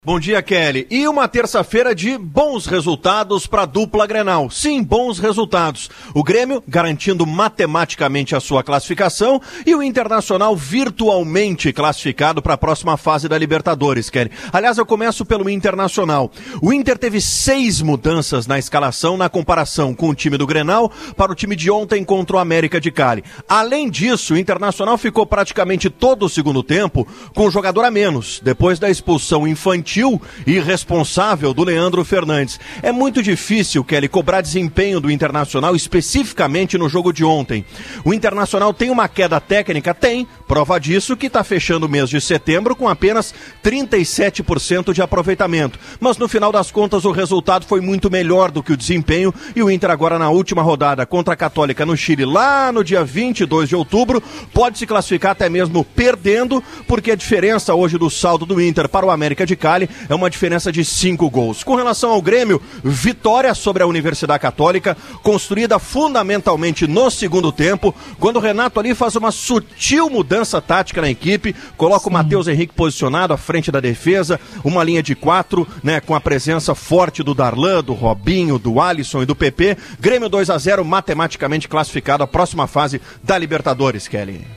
Bom dia, Kelly. E uma terça-feira de bons resultados para a dupla Grenal. Sim, bons resultados. O Grêmio garantindo matematicamente a sua classificação e o Internacional virtualmente classificado para a próxima fase da Libertadores, Kelly. Aliás, eu começo pelo Internacional. O Inter teve 6 mudanças na escalação na comparação com o time do Grenal para o time de ontem contra o América de Cali. Além disso, o Internacional ficou praticamente todo o segundo tempo com um jogador a menos, depois da expulsão infantil e irresponsável do Leandro Fernandes. É muito difícil, Kelly, cobrar desempenho do Internacional, especificamente no jogo de ontem. O Internacional tem uma queda técnica? Tem. Prova disso que está fechando o mês de setembro com apenas 37% de aproveitamento. Mas no final das contas o resultado foi muito melhor do que o desempenho e o Inter agora na última rodada contra a Católica no Chile, lá no dia 22 de outubro, pode se classificar até mesmo perdendo, porque a diferença hoje do saldo do Inter para o América de Cali é uma diferença de 5 gols. Com relação ao Grêmio, vitória sobre a Universidade Católica, construída fundamentalmente no segundo tempo, quando o Renato ali faz uma sutil mudança tática na equipe, coloca o Matheus Henrique posicionado à frente da defesa, uma linha de 4, né, com a presença forte do Darlan, do Robinho, do Alisson e do PP. Grêmio 2-0, matematicamente classificado à próxima fase da Libertadores, Kelly.